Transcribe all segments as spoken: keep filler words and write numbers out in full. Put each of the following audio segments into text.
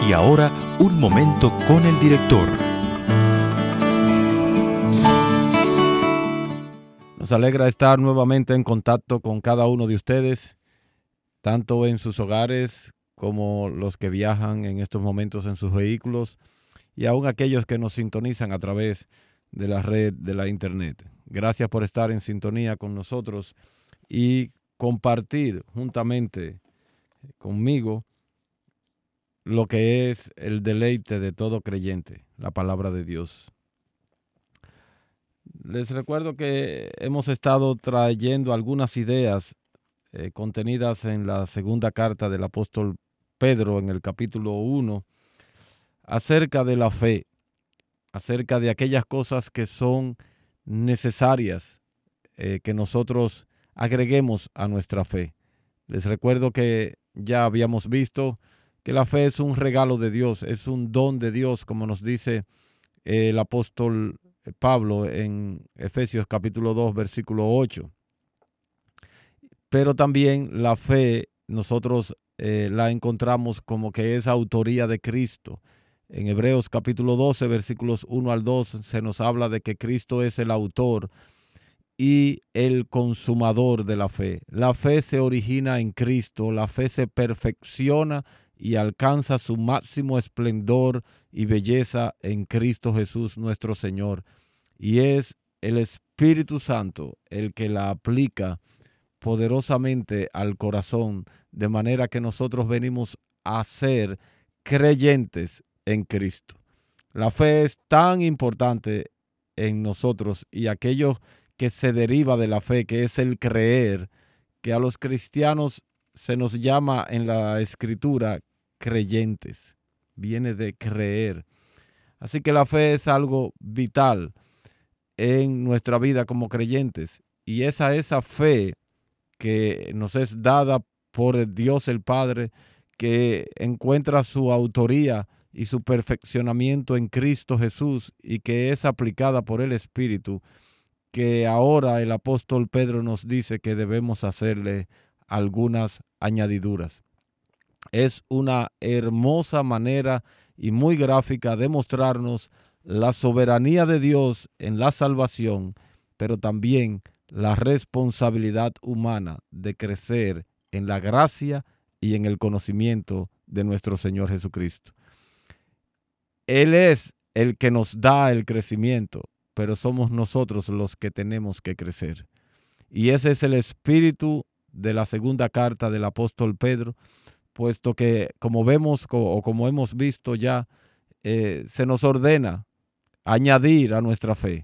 Y ahora, un momento con el director. Nos alegra estar nuevamente en contacto con cada uno de ustedes, tanto en sus hogares como los que viajan en estos momentos en sus vehículos y aún aquellos que nos sintonizan a través de la red de la internet. Gracias por estar en sintonía con nosotros y compartir juntamente conmigo lo que es el deleite de todo creyente, la palabra de Dios. Les recuerdo que hemos estado trayendo algunas ideas eh, contenidas en la segunda carta del apóstol Pedro en el capítulo uno acerca de la fe, acerca de aquellas cosas que son necesarias eh, que nosotros agreguemos a nuestra fe. Les recuerdo que ya habíamos visto que la fe es un regalo de Dios, es un don de Dios, como nos dice eh, el apóstol Pablo en Efesios capítulo dos, versículo ocho. Pero también la fe nosotros eh, la encontramos como que es autoría de Cristo. En Hebreos capítulo doce, versículos uno al dos, se nos habla de que Cristo es el autor y el consumador de la fe. La fe se origina en Cristo, la fe se perfecciona y alcanza su máximo esplendor y belleza en Cristo Jesús nuestro Señor. Y es el Espíritu Santo el que la aplica poderosamente al corazón, de manera que nosotros venimos a ser creyentes en Cristo. La fe es tan importante en nosotros y aquello que se deriva de la fe, que es el creer, que a los cristianos se nos llama en la Escritura creyentes. Viene de creer. Así que la fe es algo vital en nuestra vida como creyentes. Y esa, esa fe que nos es dada por Dios el Padre, que encuentra su autoría y su perfeccionamiento en Cristo Jesús y que es aplicada por el Espíritu, que ahora el apóstol Pedro nos dice que debemos hacerle algunas añadiduras. Es una hermosa manera y muy gráfica de mostrarnos la soberanía de Dios en la salvación, pero también la responsabilidad humana de crecer en la gracia y en el conocimiento de nuestro Señor Jesucristo. Él es el que nos da el crecimiento, pero somos nosotros los que tenemos que crecer. Y ese es el espíritu de la segunda carta del apóstol Pedro, puesto que como vemos o como hemos visto ya, eh, se nos ordena añadir a nuestra fe.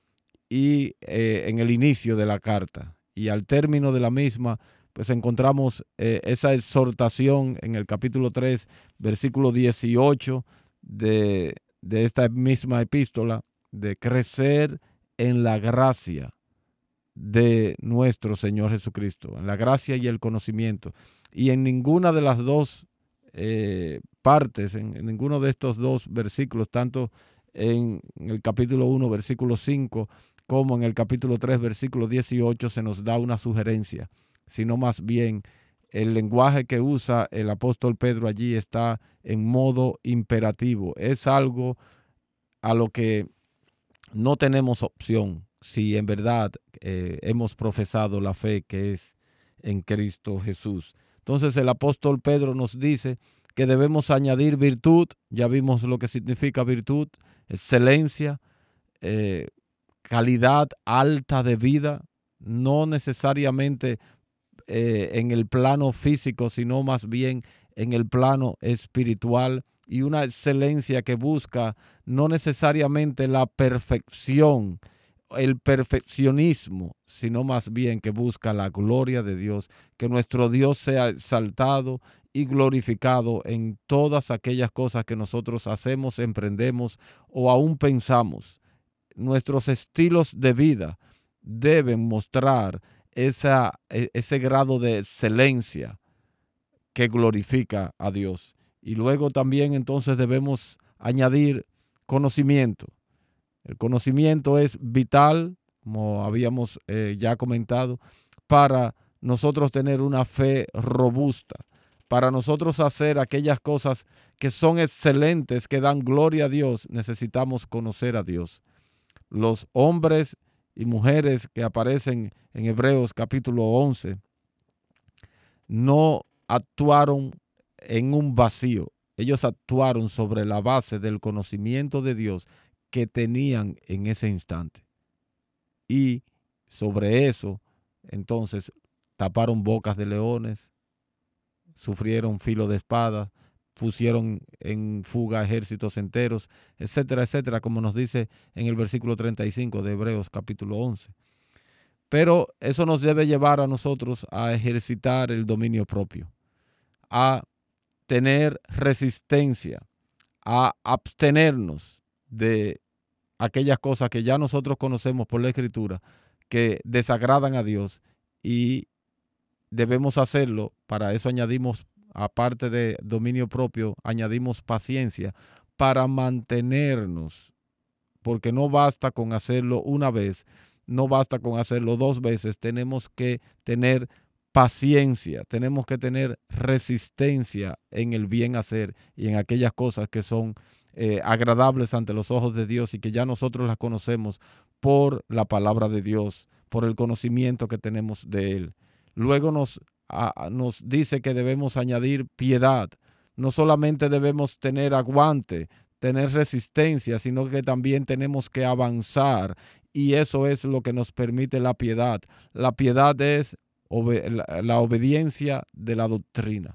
Y eh, en el inicio de la carta y al término de la misma, pues encontramos eh, esa exhortación en el capítulo tres, versículo dieciocho de, de esta misma epístola, de crecer en la gracia de nuestro Señor Jesucristo, en la gracia y el conocimiento. Y en ninguna de las dos eh, partes, en, en ninguno de estos dos versículos, tanto en el capítulo uno, versículo cinco, como en el capítulo tres, versículo dieciocho, se nos da una sugerencia, sino más bien el lenguaje que usa el apóstol Pedro allí está en modo imperativo. Es algo a lo que no tenemos opción si en verdad eh, hemos profesado la fe que es en Cristo Jesús. Entonces el apóstol Pedro nos dice que debemos añadir virtud. Ya vimos lo que significa virtud, excelencia, eh, calidad alta de vida, no necesariamente eh, en el plano físico, sino más bien en el plano espiritual, y una excelencia que busca no necesariamente la perfección, el perfeccionismo, sino más bien que busca la gloria de Dios, que nuestro Dios sea exaltado y glorificado en todas aquellas cosas que nosotros hacemos, emprendemos o aún pensamos. Nuestros estilos de vida deben mostrar esa, ese grado de excelencia que glorifica a Dios. Y luego también entonces debemos añadir conocimiento. El conocimiento es vital, como habíamos eh, ya comentado, para nosotros tener una fe robusta, Para nosotros hacer aquellas cosas que son excelentes, que dan gloria a Dios, necesitamos conocer a Dios. Los hombres y mujeres que aparecen en Hebreos capítulo once no actuaron en un vacío. Ellos actuaron sobre la base del conocimiento de Dios que tenían en ese instante. Y sobre eso, entonces, taparon bocas de leones, sufrieron filo de espada, pusieron en fuga ejércitos enteros, etcétera, etcétera, como nos dice en el versículo treinta y cinco de Hebreos capítulo once. Pero eso nos debe llevar a nosotros a ejercitar el dominio propio, a tener resistencia, a abstenernos de aquellas cosas que ya nosotros conocemos por la Escritura, que desagradan a Dios, y debemos hacerlo. Para eso añadimos, aparte de dominio propio, añadimos paciencia para mantenernos, porque no basta con hacerlo una vez, no basta con hacerlo dos veces, tenemos que tener paciencia, tenemos que tener resistencia en el bien hacer y en aquellas cosas que son eh, agradables ante los ojos de Dios y que ya nosotros las conocemos por la palabra de Dios, por el conocimiento que tenemos de Él. Luego nos, a, nos dice que debemos añadir piedad. No solamente debemos tener aguante, tener resistencia, sino que también tenemos que avanzar, y eso es lo que nos permite la piedad. La piedad es obe- la, la obediencia de la doctrina,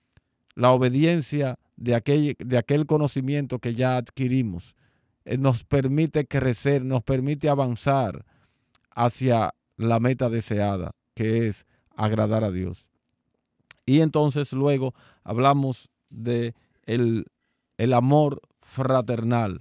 la obediencia de aquel, de aquel conocimiento que ya adquirimos. Eh, nos permite crecer, nos permite avanzar hacia la meta deseada, que es agradar a Dios. Y entonces luego hablamos de el, el amor fraternal.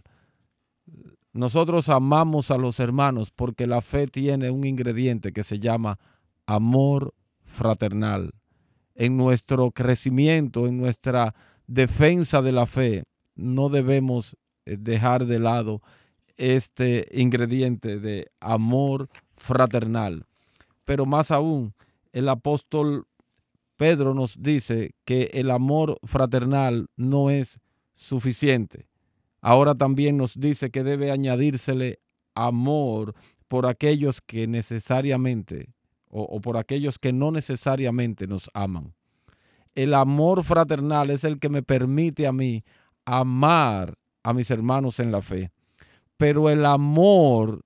Nosotros amamos a los hermanos porque la fe tiene un ingrediente que se llama amor fraternal. En nuestro crecimiento, en nuestra defensa de la fe, no debemos dejar de lado este ingrediente de amor fraternal. Pero más aún, el apóstol Pedro nos dice que el amor fraternal no es suficiente. Ahora también nos dice que debe añadírsele amor por aquellos que necesariamente o, o por aquellos que no necesariamente nos aman. El amor fraternal es el que me permite a mí amar a mis hermanos en la fe. Pero el amor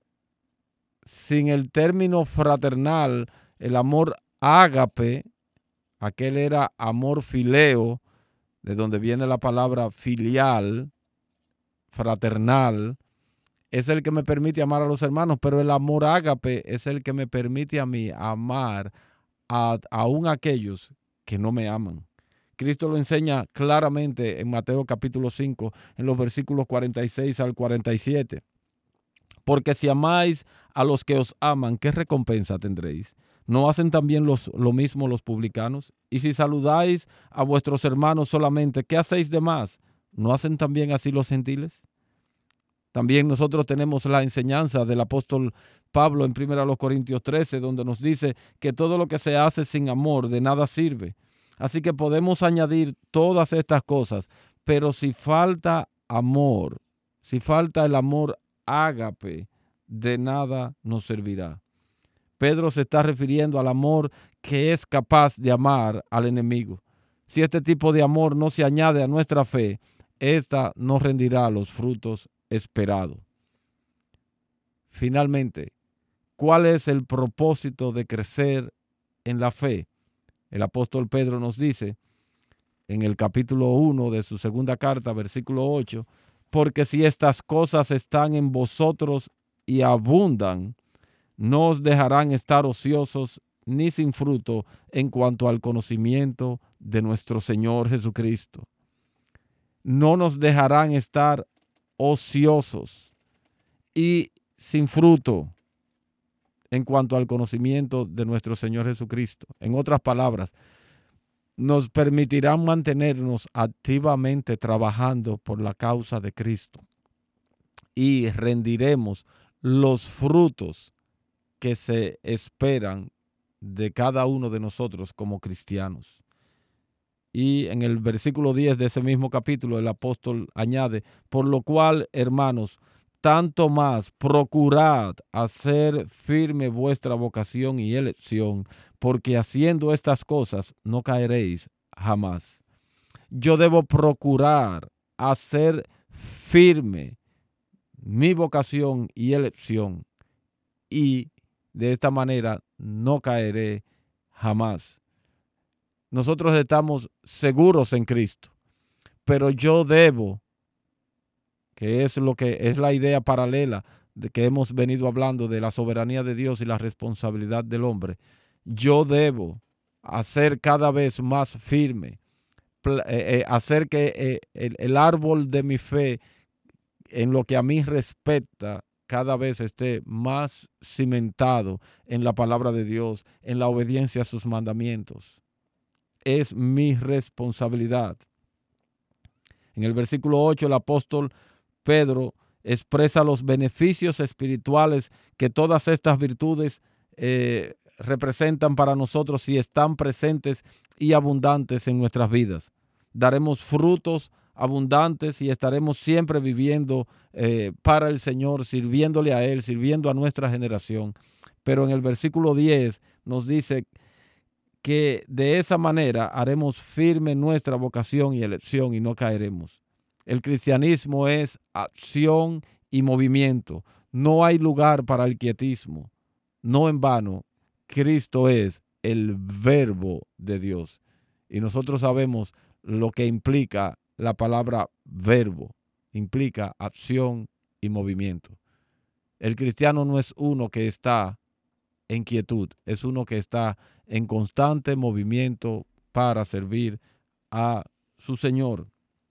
sin el término fraternal, el amor ágape, aquel era amor fileo, de donde viene la palabra filial, fraternal, es el que me permite amar a los hermanos, pero el amor ágape es el que me permite a mí amar a, aún a aquellos que no me aman. Cristo lo enseña claramente en Mateo capítulo cinco, en los versículos cuarenta y seis al cuarenta y siete. Porque si amáis a los que os aman, ¿qué recompensa tendréis? ¿No hacen también los, lo mismo los publicanos? Y si saludáis a vuestros hermanos solamente, ¿qué hacéis de más? ¿No hacen también así los gentiles? También nosotros tenemos la enseñanza del apóstol Pablo en primera Corintios trece, donde nos dice que todo lo que se hace sin amor de nada sirve. Así que podemos añadir todas estas cosas, pero si falta amor, si falta el amor ágape, de nada nos servirá. Pedro se está refiriendo al amor que es capaz de amar al enemigo. Si este tipo de amor no se añade a nuestra fe, esta no rendirá los frutos esperados. Finalmente, ¿cuál es el propósito de crecer en la fe? El apóstol Pedro nos dice en el capítulo uno de su segunda carta, versículo ocho, porque si estas cosas están en vosotros y abundan, no os dejarán estar ociosos ni sin fruto en cuanto al conocimiento de nuestro Señor Jesucristo. No nos dejarán estar ociosos y sin fruto en cuanto al conocimiento de nuestro Señor Jesucristo. En otras palabras, nos permitirán mantenernos activamente trabajando por la causa de Cristo y rendiremos los frutos que se esperan de cada uno de nosotros como cristianos. Y en el versículo diez de ese mismo capítulo el apóstol añade, por lo cual, hermanos, tanto más procurad hacer firme vuestra vocación y elección, porque haciendo estas cosas no caeréis jamás. Yo debo procurar hacer firme mi vocación y elección, y de esta manera no caeré jamás. Nosotros estamos seguros en Cristo, pero yo debo, que es lo que es la idea paralela de que hemos venido hablando de la soberanía de Dios y la responsabilidad del hombre, yo debo hacer cada vez más firme, eh, eh, hacer que eh, el, el árbol de mi fe, en lo que a mí respecta, cada vez esté más cimentado en la palabra de Dios, en la obediencia a sus mandamientos. Es mi responsabilidad. En el versículo ocho, el apóstol Pedro expresa los beneficios espirituales que todas estas virtudes eh, representan para nosotros si están presentes y abundantes en nuestras vidas. Daremos frutos abundantes y estaremos siempre viviendo eh, para el Señor, sirviéndole a Él, sirviendo a nuestra generación. Pero en el versículo diez nos dice que de esa manera haremos firme nuestra vocación y elección y no caeremos. El cristianismo es acción y movimiento. No hay lugar para el quietismo. No en vano, Cristo es el verbo de Dios. Y nosotros sabemos lo que implica la palabra verbo. Implica acción y movimiento. El cristiano no es uno que está en quietud, es uno que está en constante movimiento para servir a su Señor.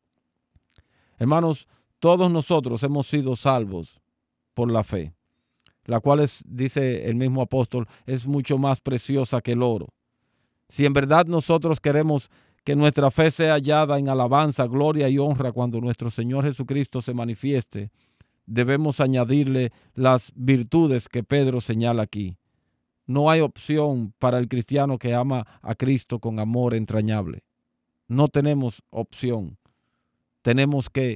Hermanos, todos nosotros hemos sido salvos por la fe, la cual es, dice el mismo apóstol, es mucho más preciosa que el oro. Si en verdad nosotros queremos que nuestra fe sea hallada en alabanza, gloria y honra cuando nuestro Señor Jesucristo se manifieste, debemos añadirle las virtudes que Pedro señala aquí. No hay opción para el cristiano que ama a Cristo con amor entrañable. No tenemos opción. Tenemos que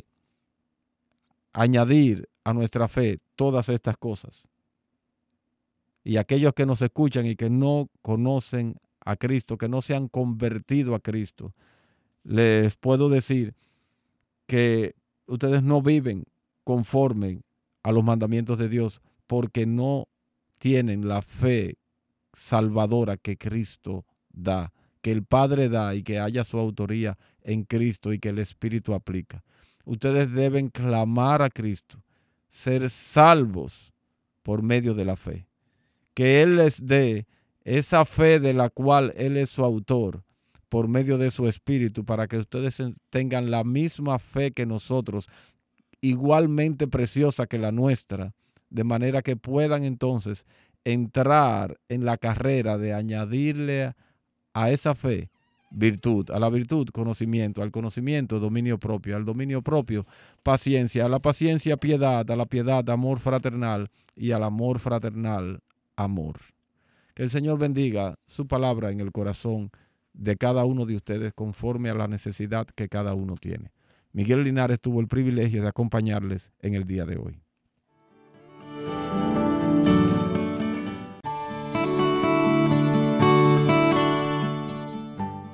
añadir a nuestra fe todas estas cosas. Y aquellos que nos escuchan y que no conocen a Cristo, que no se han convertido a Cristo, les puedo decir que ustedes no viven conforme a los mandamientos de Dios porque no tienen la fe salvadora que Cristo da, que el Padre da y que haya su autoría en Cristo y que el Espíritu aplica. Ustedes deben clamar a Cristo, ser salvos por medio de la fe. Que Él les dé esa fe de la cual Él es su autor por medio de su Espíritu para que ustedes tengan la misma fe que nosotros, igualmente preciosa que la nuestra, de manera que puedan entonces entrar en la carrera de añadirle a esa fe virtud, a la virtud conocimiento, al conocimiento dominio propio, al dominio propio paciencia, a la paciencia piedad, a la piedad amor fraternal y al amor fraternal amor. Que el Señor bendiga su palabra en el corazón de cada uno de ustedes conforme a la necesidad que cada uno tiene. Miguel Linares tuvo el privilegio de acompañarles en el día de hoy.